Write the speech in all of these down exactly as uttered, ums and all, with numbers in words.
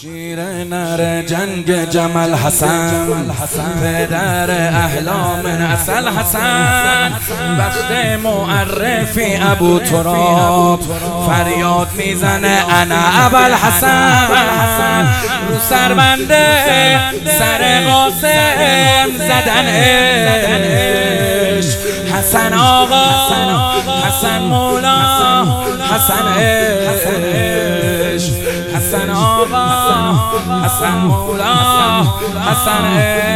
شیر نر جنگ جمل حسن، پدر احلام اصل حسن، وقت معرفی ابو تراب فریاد میزنه انا ابوالحسن. رو سربنده سر قاسم زدنش، حسن آقا حسن مولا حسن عشق، حسن آقا حسن مولا حسن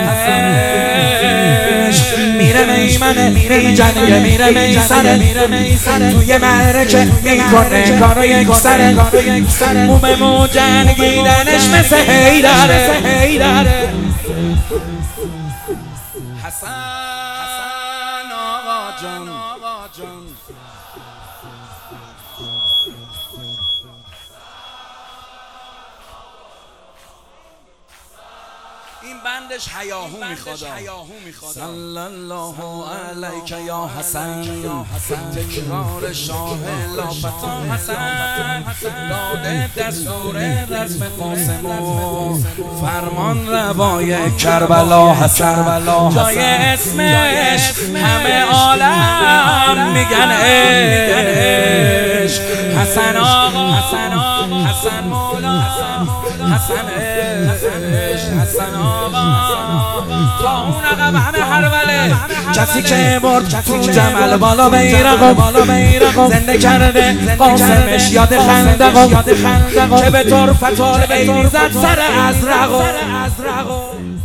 عشق. میره میمنه میره جنگه میره میسره توی معرکه میکنه کارو یک سره، مومه مو جنگیدنش مثل حیدره. حسن آقا جان این بندش هیاهو میخواد. صلی الله علیک یا حسن، تکرار شاه لافتا حسن، داده دستور رسم قاسم و فرمان روای کربلا حسن. جای اسمش همه عالم میگن عشق، حسن آقا حسن مولا حسن عشق، حسن آقا تا اون عقب همه هروله. کسی که برد تو جمل بالا بیرق زنده کرده قاسمش یاد خندق، که به طور فتال عینی زد سر ازرق.